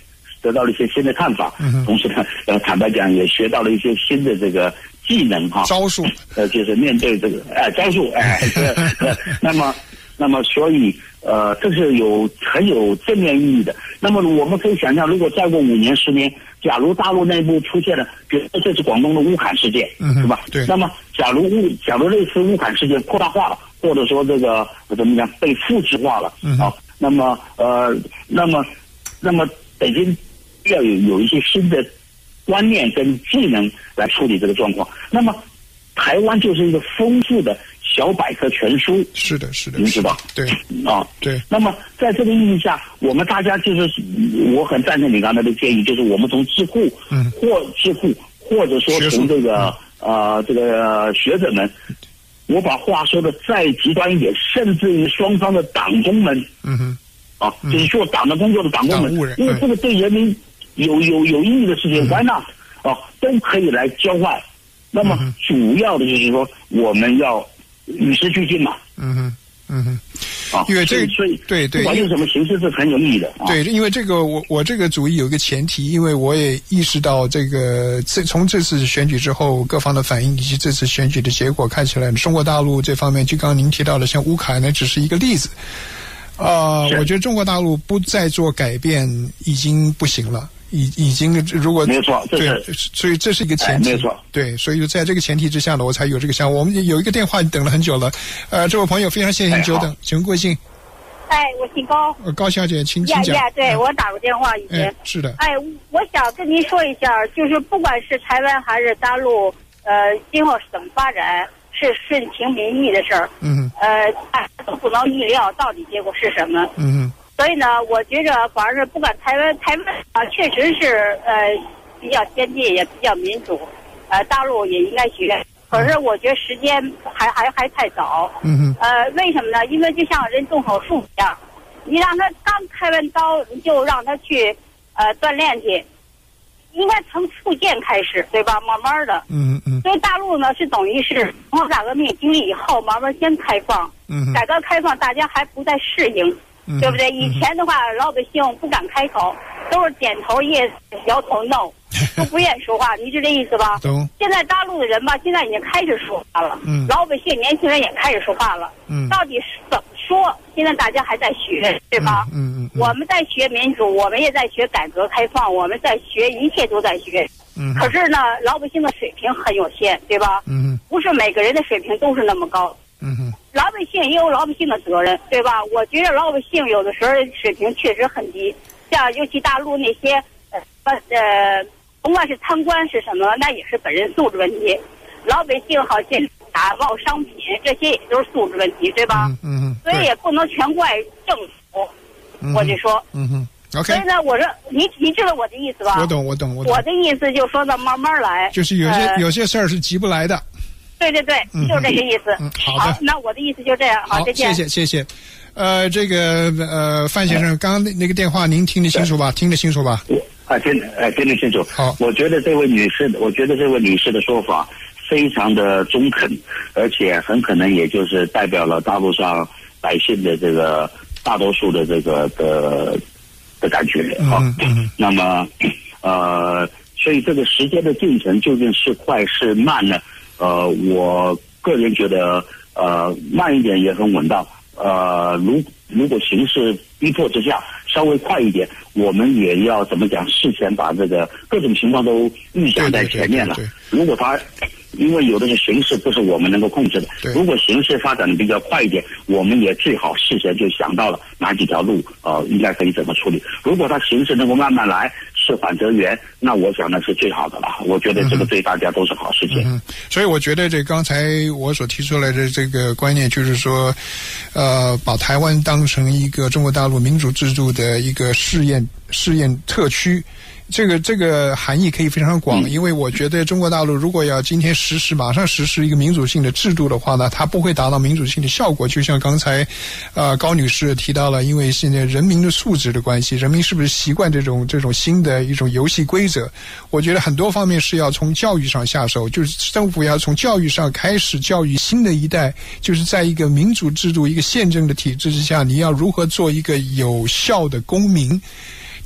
得到了一些新的看法， 嗯、 同时呢，呃，坦白讲也学到了一些新的这个技能哈， 招数， 呃，就是面对这个哎招数哎，呃，那么那么所以呃，这是有很有正面意义的。那么我们可以想象，如果再过五年、十年，假如大陆内部出现了，比如说这是广东的乌坎事件， 嗯， 是吧？ 对。 那么假如乌假如类似乌坎事件扩大化了，或者说这个怎么讲被复制化了， 嗯， 啊，那么呃，那么那么北京要有有一些新的观念跟技能来处理这个状况。那么台湾就是一个丰富的小百科全书。 是的，是的， 你知道？ 对， 啊， 对。 那么在这个意义下，我们大家就是，我很赞成你刚才的建议，就是我们从智库， 嗯， 或智库，或者说从这个呃这个学者们，我把话说的再极端一点，甚至于双方的党工们， 嗯哼， 啊，就是做党的工作的党工们，因为这个对人民有有有意义的事情 ，why not？啊，都可以来交换。那么主要的就是说，我们要与时俱进嘛。 嗯哼，嗯哼。 啊， 因为这个所以对对， 不管用什么形式是很有意义的。啊、 对，因为这个我我这个主意有一个前提，因为我也意识到这个这从这次选举之后各方的反应以及这次选举的结果看起来，中国大陆这方面，就刚刚您提到的，像乌克兰呢，只是一个例子。啊、呃，我觉得中国大陆不再做改变已经不行了。已已经如果没错， 对，所以这是一个前提， 哎、没错， 对，所以在这个前提之下呢，我才有这个想法。我们有一个电话等了很久了，呃，这位朋友非常谢谢您久等，请贵姓？ 哎，我姓高。 呃，高小姐，请请讲。 呀呀，对、嗯、我打过电话已经、 哎。是的。 哎，我想跟您说一下，就是不管是台湾还是大陆，呃，今后怎么发展，是顺情民意的事儿。 嗯。 呃，都不能预料到底结果是什么。 嗯。 所以呢，我觉着反而是不管台湾，台湾啊，确实是呃比较先进，也比较民主，呃，大陆也应该学。可是我觉得时间还还还太早。 嗯哼。 呃，为什么呢？因为就像人动手术一样，你让他刚开完刀，你就让他去呃锻炼去，应该从复健开始，对吧？慢慢的。 嗯嗯。 所以大陆呢是等于是从大革命经历以后，慢慢先开放。 嗯。 改革开放，大家还不太适应。 嗯、 对不对？以前的话，老百姓不敢开口，都是点头 yes， 摇头 no， 都不愿意说话。你是这意思吧？ 懂。 现在大陆的人吧，现在已经开始说话了。 嗯。 老百姓、年轻人也开始说话了。 嗯。 到底是怎么说？现在大家还在学，对吧？ 嗯 嗯, 嗯。 我们在学民主，我们也在学改革开放，我们在学，一切都在学。 嗯。 可是呢，老百姓的水平很有限，对吧？ 嗯。 不是每个人的水平都是那么高。 嗯哼， 老百姓也有老百姓的责任，对吧？我觉得老百姓有的时候水平确实很低，像尤其大陆那些呃呃，甭管是贪官是什么，那也是本人素质问题。老百姓好像打贸商品，这些也都是素质问题，对吧？ 嗯嗯。 所以也不能全怪政府， 嗯、 我就说。 嗯哼。OK。 所以呢，我说你你知道我的意思吧？ 我懂，我懂，我懂。 我的意思就是说呢，慢慢来。 就是有些、 呃、 有些事儿是急不来的。 对对对， 嗯、 就是这个意思。 嗯，好的。 好，那我的意思就这样。好，再见。 谢谢谢谢。呃，这个呃，范先生，刚刚那个电话您听得清楚吧？听得清楚吧？ 啊，听呃听得清楚。 好， 我觉得这位女士，我觉得这位女士的说法非常的中肯，而且很可能也就是代表了大陆上百姓的这个大多数的这个的的感觉啊。 嗯嗯。 那么呃，所以这个时间的进程究竟是快是慢呢？呃，我个人觉得，呃，慢一点也很稳当。呃，如如果形势逼迫之下，稍微快一点，我们也要怎么讲？事前把这个各种情况都预想在前面了。 对对对对， 如果他，因为有的是形势不是我们能够控制的。如果形势发展的比较快一点，我们也最好事前就想到了哪几条路，呃，应该可以怎么处理。如果它形势能够慢慢来，是缓则圆，那我想那是最好的了。我觉得这个对大家都是好事情。 嗯，所以我觉得这刚才我所提出来的这个观念，就是说，呃，把台湾当成一个中国大陆民主制度的一个试验试验特区。这个这个含义可以非常广， 嗯、 因为我觉得中国大陆如果要今天实施马上实施一个民主性的制度的话呢，它不会达到民主性的效果。就像刚才呃高女士提到了，因为现在人民的素质的关系，人民是不是习惯这种这种新的一种游戏规则？我觉得很多方面是要从教育上下手，就是政府要从教育上开始教育新的一代，就是在一个民主制度、一个宪政的体制之下，你要如何做一个有效的公民。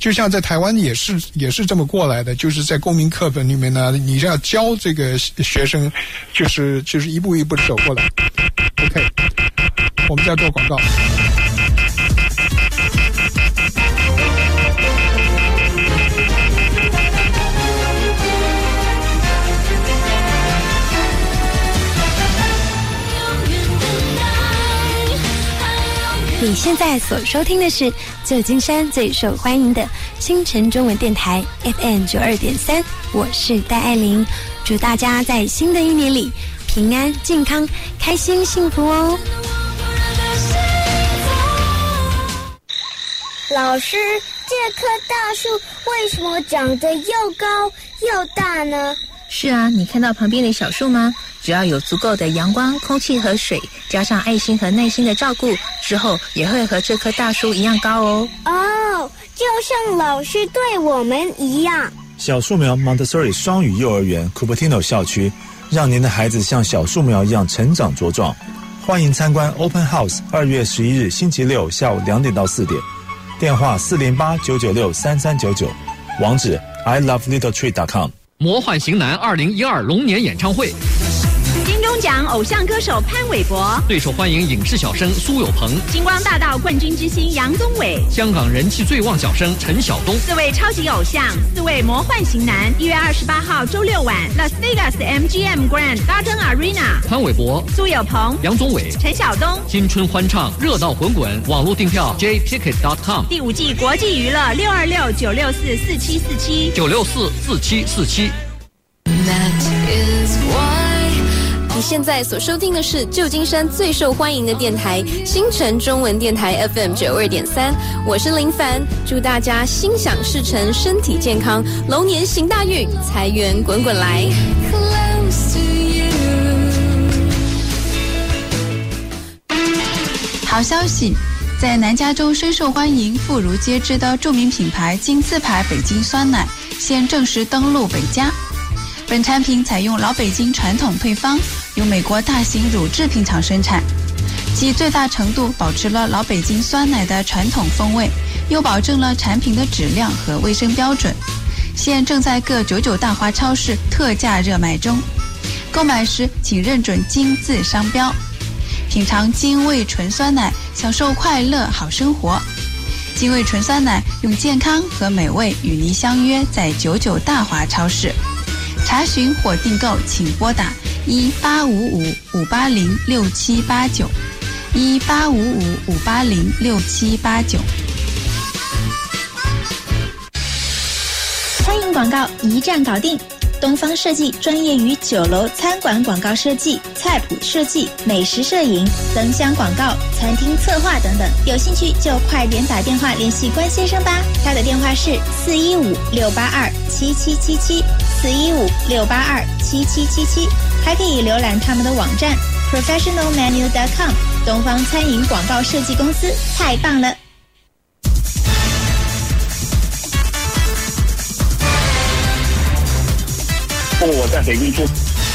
就像在台湾也是也是这么过来的，就是在公民课本里面呢，你要教这个学生，就是就是一步一步的走过来。OK， 我们在做广告。 你现在所收听的是旧金山最受欢迎的新城中文电台 F M 九二点三，我是戴爱玲，祝大家在新的一年里平安、健康、开心、幸福哦！ 老师，这棵大树为什么长得又高又大呢？ 是啊，你看到旁边的小树吗？只要有足够的阳光、空气和水，加上爱心和耐心的照顾，之后也会和这棵大树一样高哦。 哦，就像老师对我们一样。 小树苗 Montessori 双语幼儿园 Cupertino 校区，让您的孩子像小树苗一样成长茁壮。欢迎参观 Open House， 二月十一日星期六下午两点到四点，电话四零八九九六三三九九，网址 i love little tree dot com。 魔幻型男二零一二龙年演唱会， 金钟奖偶像歌手潘玮柏， 最受欢迎影视小生苏有朋， 星光大道冠军之星杨宗纬， 香港人气最旺小生陈晓东， 四位超级偶像，四位魔幻型男。一月二十八号周六晚 ，Las Vegas M G M Grand Garden Arena， 潘玮柏、 苏有朋、 杨宗纬、 陈晓东， 新春欢唱，热闹滚滚。网络订票 j ticket dot com。 第五季国际娱乐六二六九六四四七四七九六四四七四七。 你现在所收听的是旧金山最受欢迎的电台新城中文电台 F M 九二点三，我是林凡，祝大家心想事成，身体健康，龙年行大运，财源滚滚来。 好消息，在南加州深受欢迎、妇孺皆知的著名品牌金字牌北京酸奶现正式登陆北加。本产品采用老北京传统配方，由美国大型乳制品厂生产，其最大程度保持了老北京酸奶的传统风味，又保证了产品的质量和卫生标准。现正在各九九大华超市特价热卖中，购买时请认准金字商标。品尝金味纯酸奶，享受快乐好生活。金味纯酸奶用健康和美味与您相约在九九大华超市。查询或订购请拨打一八五五五八零六七八九一八五五五八零六七八九。 餐饮广告一站搞定，东方设计专业于酒楼餐馆广告设计、菜谱设计、美食摄影、灯箱广告、餐厅策划等等。有兴趣就快点打电话联系关先生吧，他的电话是四一五六八二七七七七四一五六八二七七七七，还可以浏览他们的网站 professional menu dot com。 东方餐饮广告设计公司太棒了。 我在北京出。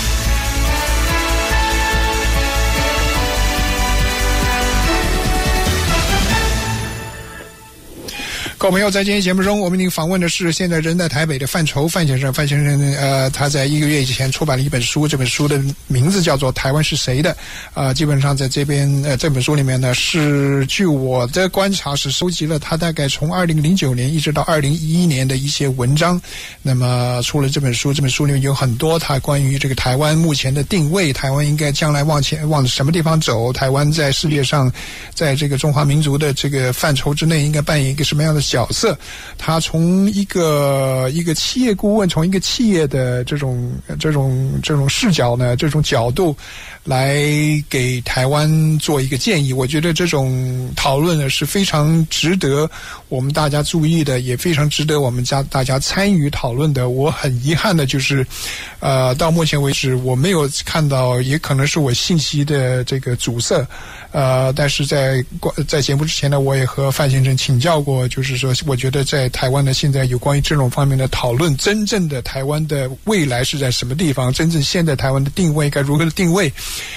各位朋友，在今天节目中，我们已经访问的是现在人在台北的范畴范先生。范先生，呃，他在一个月以前出版了一本书，这本书的名字叫做《台湾是谁的》。呃，基本上在这边，呃，这本书里面呢，是据我的观察是收集了他大概从二零零九年一直到二零一一年的一些文章。那么出了这本书，这本书里面有很多他关于这个台湾目前的定位，台湾应该将来往前往什么地方走，台湾在世界上，在这个中华民族的这个范畴之内应该扮演一个什么样的角色。他从一个一个企业顾问，从一个企业的这种这种这种视角呢，这种角度来给台湾做一个建议。我觉得这种讨论呢是非常值得我们大家注意的，也非常值得我们家大家参与讨论的。我很遗憾的就是，呃，到目前为止我没有看到，也可能是我信息的这个阻塞。呃，但是在在节目之前呢，我也和范先生请教过，就是说，我觉得在台湾呢，现在有关于这种方面的讨论，真正的台湾的未来是在什么地方，真正现在台湾的定位该如何的定位。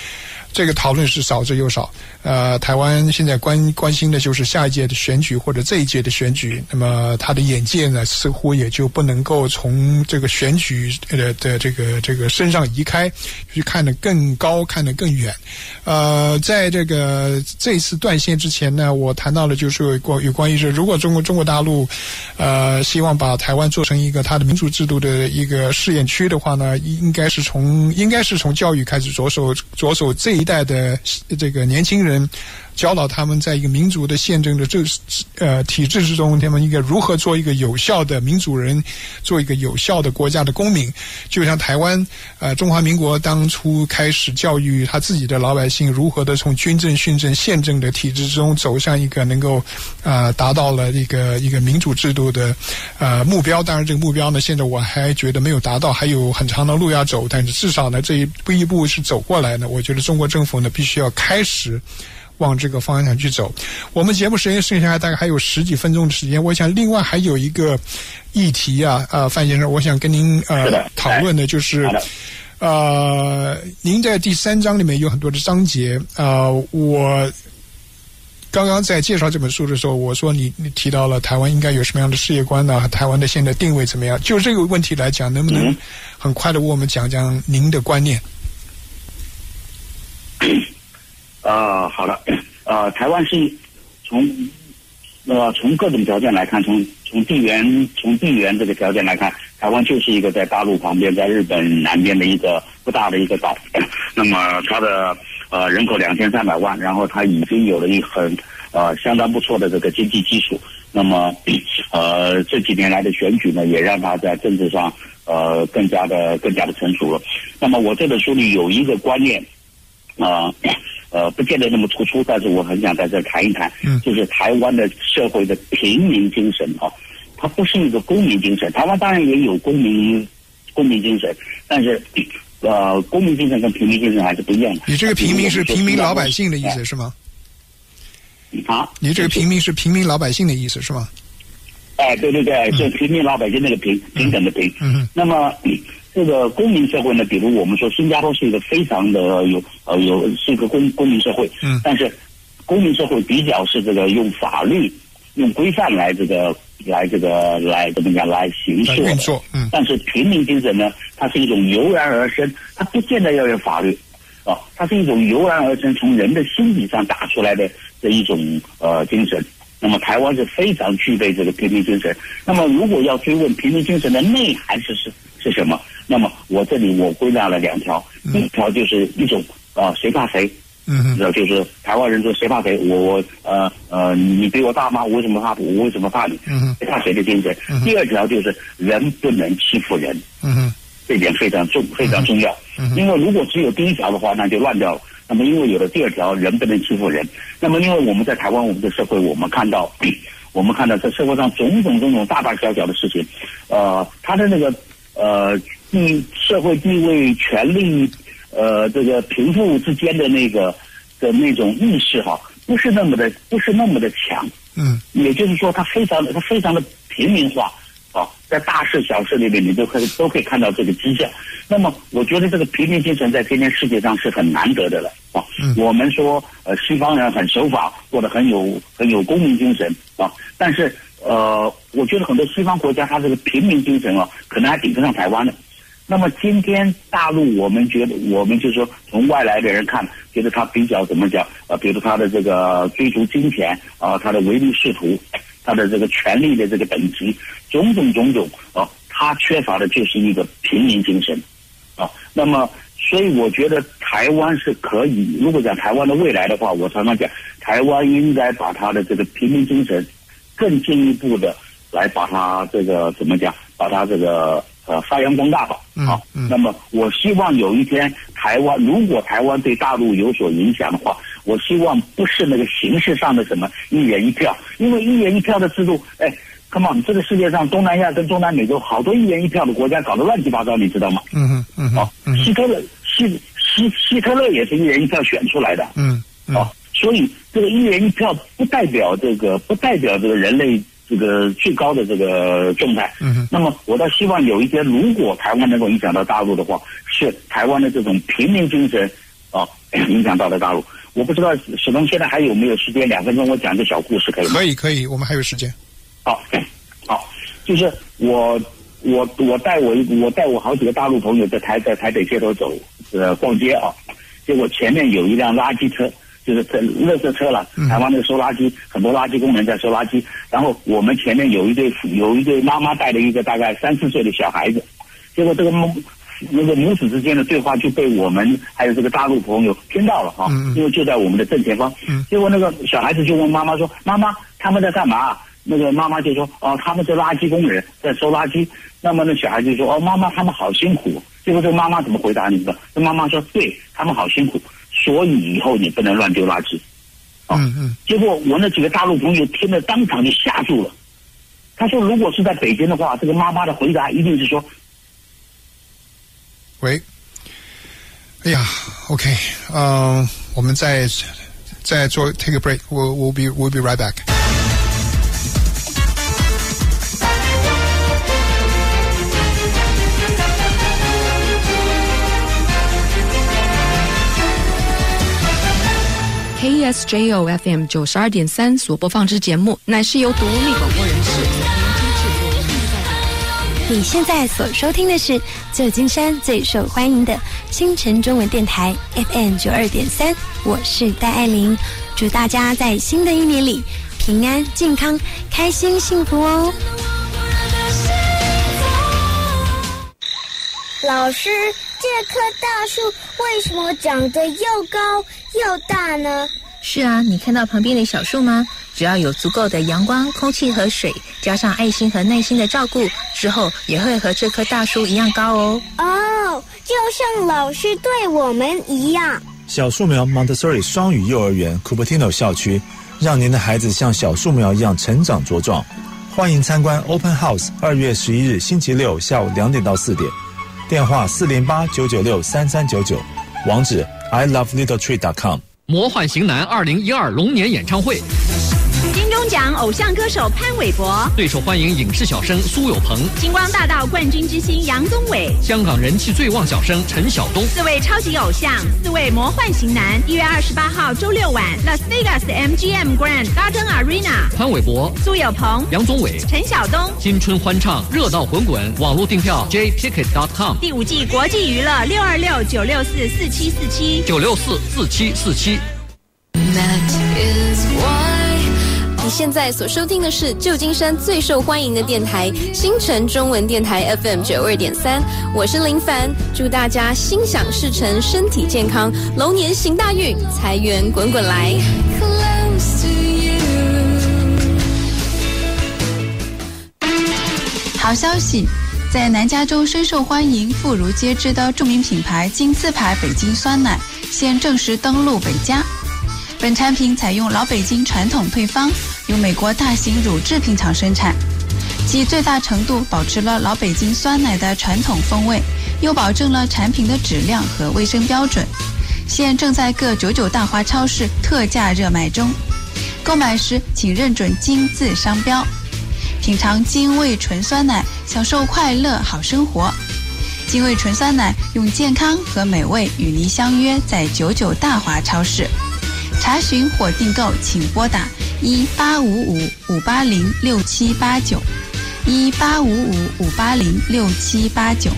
这个讨论是少之又少。呃，台湾现在关关心的就是下一届的选举或者这一届的选举，那么他的眼界呢，似乎也就不能够从这个选举的的这个这个身上移开，去看得更高，看得更远。呃，在这个这一次断线之前呢，我谈到了就是有关有关于是，如果中国中国大陆呃希望把台湾做成一个它的民主制度的一个试验区的话呢，应该是从应该是从教育开始着手着手这一代的这个年轻人，教导他们在一个民主的宪政的这呃体制之中，他们应该如何做一个有效的民主人，做一个有效的国家的公民。就像台湾呃中华民国当初开始教育他自己的老百姓，如何的从军政、训政、宪政的体制之中走向一个能够呃达到了一个一个民主制度的呃目标。当然，这个目标呢，现在我还觉得没有达到，还有很长的路要走。但是至少呢，这一步一步是走过来呢。我觉得中国政府呢，必须要开始往这个方向去走。我们节目时间剩下来大概还有十几分钟的时间，我想另外还有一个议题啊，呃，范先生，我想跟您呃讨论的就是，呃，您在第三章里面有很多的章节，呃，我刚刚在介绍这本书的时候，我说你你提到了台湾应该有什么样的事业观呢？台湾的现在定位怎么样？就这个问题来讲，能不能很快的为我们讲讲您的观念？ 呃，好的，呃，台湾是从呃从各种条件来看，从从地缘从地缘这个条件来看，台湾就是一个在大陆旁边，在日本南边的一个不大的一个岛。那么它的呃人口两千三百万，然后它已经有了一很呃相当不错的这个经济基础。那么呃这几年来的选举呢，也让它在政治上呃更加的更加的成熟了。那么我这本书里有一个观念，啊。呃呃，不见得那么突出，但是我很想在这谈一谈，嗯，就是台湾的社会的平民精神啊，它不是一个公民精神。台湾当然也有公民公民精神，但是呃，公民精神跟平民精神还是不一样的。 你这个平民是平民老百姓的意思是吗？ 啊， 你这个平民是平民老百姓的意思是吗？ 哎，对对对，就平民老百姓那个平平等的平。嗯，那么。这个公民社会呢，比如我们说新加坡是一个非常的有呃有是一个公公民社会，嗯，但是公民社会比较是这个用法律、用规范来这个来这个来怎么讲来行事的，嗯，但是平民精神呢，它是一种油然而生，它不见得要有法律，啊，它是一种油然而生从人的心理上打出来的的一种呃精神。那么台湾是非常具备这个平民精神。那么如果要追问平民精神的内涵是是是什么？那么我这里我归纳了两条，嗯、一条就是一种呃谁怕谁，嗯，就是台湾人说谁怕谁，我我呃呃你比我大吗？我为什么怕我为什么怕你？嗯，谁怕谁的精神。嗯、第二条就是人不能欺负人，嗯，这点非常重非常重要。嗯，因为如果只有第一条的话，那就乱掉了。那么因为有了第二条，人不能欺负人。那么因为我们在台湾，我们的社会，我们看到，我们看到在社会上种种种种大大小小的事情，呃，他的那个呃地社会地位、权力，呃，这个贫富之间的那个的那种意识哈，不是那么的不是那么的强。嗯，也就是说，它非常的它非常的平民化。啊，在大事小事里面，你都可以都可以看到这个迹象。那么，我觉得这个平民精神在今天世界上是很难得的了啊。嗯、我们说，呃，西方人很守法，或者很有很有公民精神啊，但是呃，我觉得很多西方国家，它这个平民精神啊，可能还顶不上台湾的。那么今天大陆，我们觉得，我们就是说从外来的人看，觉得他比较怎么讲？呃，比如他的这个追逐金钱啊、呃，他的唯利是图。他的这个权力的这个等级，种种种种啊，他缺乏的就是一个平民精神啊。那么，所以我觉得台湾是可以，如果讲台湾的未来的话，我常常讲，台湾应该把他的这个平民精神更进一步的来把它这个怎么讲，把它这个呃发扬光大吧。好、啊，嗯嗯、那么我希望有一天台湾，如果台湾对大陆有所影响的话。我希望不是那个形式上的什么一人一票，因为一人一票的制度，哎 ，come on， 这个世界上东南亚跟中南美洲好多一人一票的国家搞得乱七八糟，你知道吗？嗯哼嗯哼。哦，希特勒希希希特勒也是一人一票选出来的。嗯。嗯哦，所以这个一人一票不代表这个不代表这个人类这个最高的这个状态。嗯哼。那么我倒希望有一天，如果台湾能够影响到大陆的话，是台湾的这种平民精神。啊， 影响到了大陆。我不知道史东现在还有没有时间，两分钟我讲个小故事可以吗？ 可以可以，我们还有时间。 好，好，就是我我我带我我带我好几个大陆朋友在台在台北街头走呃逛街啊，结果前面有一辆垃圾车。就是垃圾车了，台湾那个收垃圾，很多垃圾工人在收垃圾。然后我们前面有一对有一对妈妈带了一个大概三四岁的小孩子，结果这个母那个母子之间的对话就被我们还有这个大陆朋友听到了哈、啊，因为就在我们的正前方。结果那个小孩子就问妈妈说：“妈妈，他们在干嘛？”那个妈妈就说：“哦，他们是垃圾工人，在收垃圾。”那么那小孩子就说：“哦，妈妈，他们好辛苦。”结果这个妈妈怎么回答你知道？这妈妈说：“对他们好辛苦。”所以以后你不能乱丢垃圾，啊、嗯嗯。结果我那几个大陆朋友听了当场就吓住了。他说，如果是在北京的话，这个妈妈的回答一定是说：“ 喂，哎呀 ，OK， 嗯、呃，我们再再做 take a break，we'll we'll be we'll be right back。” K E S J O F M 九十二点三所播放之节目，乃是由独立广播人士你现在所收听的是旧金山最受欢迎的新城中文电台 F M 九二点三，我是戴爱玲，祝大家在新的一年里平安、健康、开心、幸福哦。 老师，这棵大树为什么长得又高又大呢？ 是啊，你看到旁边的小树吗？只要有足够的阳光、空气和水，加上爱心和耐心的照顾，之后也会和这棵大树一样高哦。 哦，就像老师对我们一样。 小树苗 Montessori 双语幼儿园 Cupertino 校区，让您的孩子像小树苗一样成长茁壮。欢迎参观 Open House， 二月十一日星期六下午两点到四点。电话四零八九九六三三九九，网址 i love little tree dot com。 魔幻型男二零一二龙年演唱会， 金钟奖偶像歌手潘玮柏， 最受欢迎影视小生苏有朋， 星光大道冠军之星杨宗纬， 香港人气最旺小生陈晓东， 四位超级偶像，四位魔幻型男。一月二十八号周六晚 ，Las Vegas M G M Grand Garden Arena， 潘玮柏、 苏有朋、 杨宗纬、 陈晓东， 新春欢唱，热闹滚滚。网络订票 j ticket dot com。 第五季国际娱乐六二六九六四四七四七九六四四七四七。 你现在所收听的是旧金山最受欢迎的电台新城中文电台 F M 九二点三，我是林凡，祝大家心想事成，身体健康，龙年行大运，财源滚滚来。 好消息，在南加州深受欢迎、妇孺皆知的著名品牌金字牌北京酸奶现正式登陆北加。本产品采用老北京传统配方，由美国大型乳制品厂生产，其最大程度保持了老北京酸奶的传统风味，又保证了产品的质量和卫生标准。现正在各九九大华超市特价热卖中，购买时请认准金字商标。品尝金味纯酸奶，享受快乐好生活。金味纯酸奶用健康和美味与您相约在九九大华超市。查询或订购请拨打一八五五五八零六七八九一八五五五八零六七八九。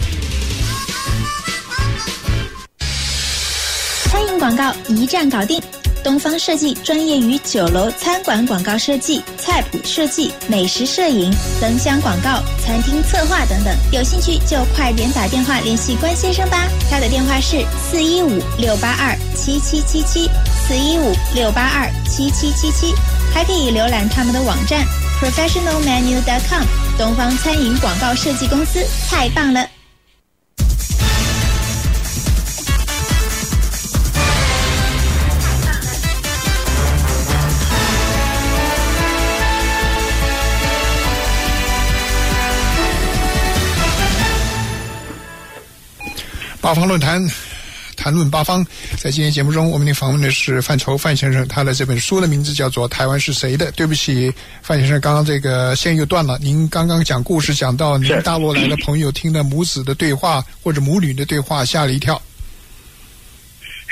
餐饮广告一站搞定，东方设计专业于酒楼餐馆广告设计、菜谱设计、美食摄影、灯箱广告、餐厅策划等等。有兴趣就快点打电话联系关先生吧，他的电话是四一五六八二七七七七四一五六八二七七七七，还可以浏览他们的网站 professional menu dot com。 东方餐饮广告设计公司太棒了。 八方论坛，谈论八方。在今天节目中，我们的访问的是范畴范先生，他的这本书的名字叫做《台湾是谁的》。对不起，范先生，刚刚这个线又断了。您刚刚讲故事讲到您大陆来的朋友听了母子的对话或者母女的对话，吓了一跳。 是，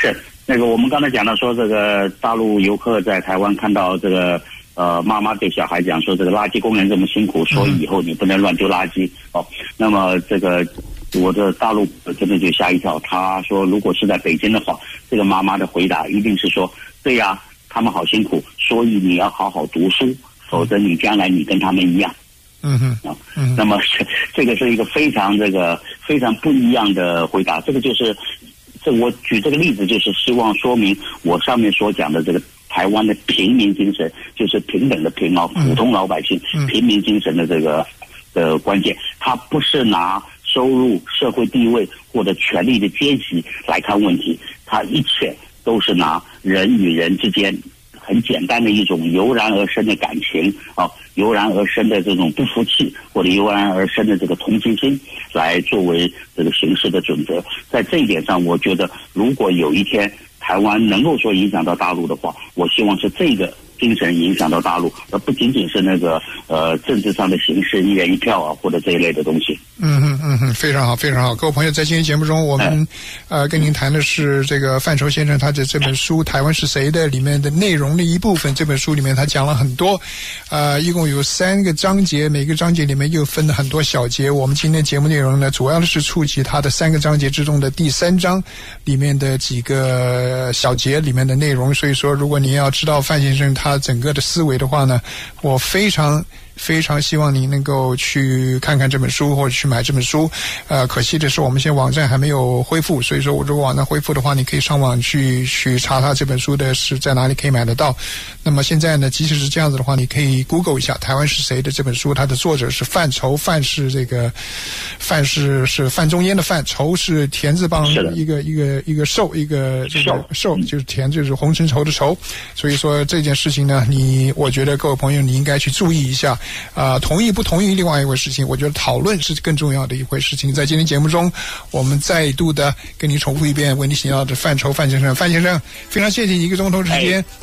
那个我们刚才讲到说，这个大陆游客在台湾看到这个呃妈妈对小孩讲说，这个垃圾工人这么辛苦，所以以后你不能乱丢垃圾哦。那么这个我的大陆真的就吓一跳，他说如果是在北京的话，这个妈妈的回答一定是说，对呀，他们好辛苦，所以你要好好读书，否则你将来你跟他们一样。 嗯哼， 啊，嗯，那么这个是一个非常这个非常不一样的回答。这个就是，这我举这个例子就是希望说明我上面所讲的这个台湾的平民精神，就是平等的平啊，普通老百姓、嗯、平民精神的这个的关键。它不是拿收入、社会地位或者权力的阶级来看问题，它一切都是拿人与人之间很简单的一种油然而生的感情啊，油然而生的这种不服气，或者油然而生的这个同情心，来作为这个行事的准则。在这一点上，我觉得如果有一天台湾能够说影响到大陆的话，我希望是这个精神影响到大陆，而不仅仅是那个呃政治上的形式，一人一票啊，或者这一类的东西。 嗯哼嗯哼，非常好非常好。各位朋友，在今天节目中，我们、哎、呃跟您谈的是这个范畴先生他的这本书《台湾是谁的》里面的内容的一部分。这本书里面他讲了很多，呃，一共有三个章节，每个章节里面又分了很多小节。我们今天节目内容呢，主要的是触及他的三个章节之中的第三章里面的几个小节里面的内容。所以说，如果你要知道范先生他整个的思维的话呢，我非常非常希望你能够去看看这本书，或者去买这本书。呃，可惜的是我们现在网站还没有恢复，所以说我如果网站恢复的话，你可以上网去去查查这本书的是在哪里可以买得到。那么现在呢，即使是这样子的话，你可以 Google 一下《台湾是谁的》这本书，它的作者是范畴，范是这个范是是范仲淹的范，畴是田字旁一个一个一个寿，一个这个寿就是田就是红尘愁的愁。所以说这件事情呢，你我觉得各位朋友你应该去注意一下。啊、呃，同意不同意另外一回事情，我觉得讨论是更重要的一回事情。在今天节目中，我们再度的跟你重复一遍为你想要的范畴范先生，范先生非常谢谢你一个钟头的时间。